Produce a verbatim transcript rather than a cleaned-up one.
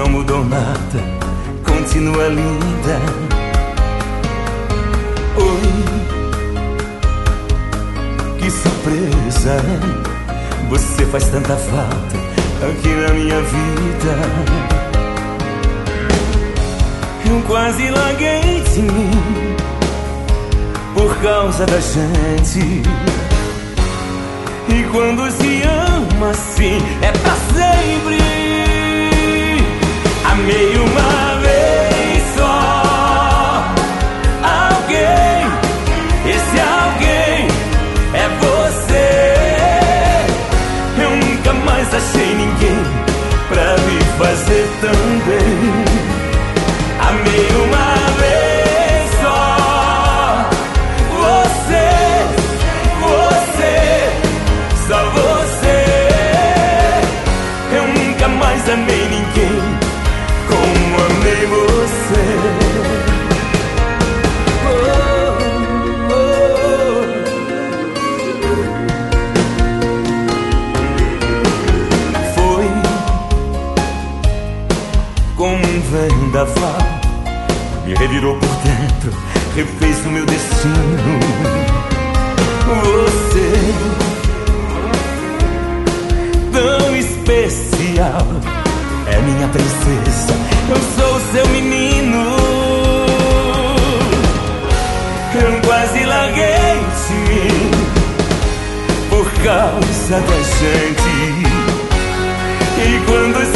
não mudou nada, continua linda. Oi, que surpresa, você faz tanta falta aqui na minha vida. Eu quase larguei de mim por causa da gente. E quando se ama assim é pra sempre. Amei uma vez só alguém, esse alguém é você. Eu nunca mais achei ninguém pra me fazer tão bem. Amei uma vez só você, você, só você. Eu nunca mais amei ninguém como amei você. Oh, oh. Foi como um vendaval, me revirou por dentro, refez o meu destino. Você, tão especial, é minha princesa, eu sou seu menino. Eu quase larguei de mim por causa da gente. E quando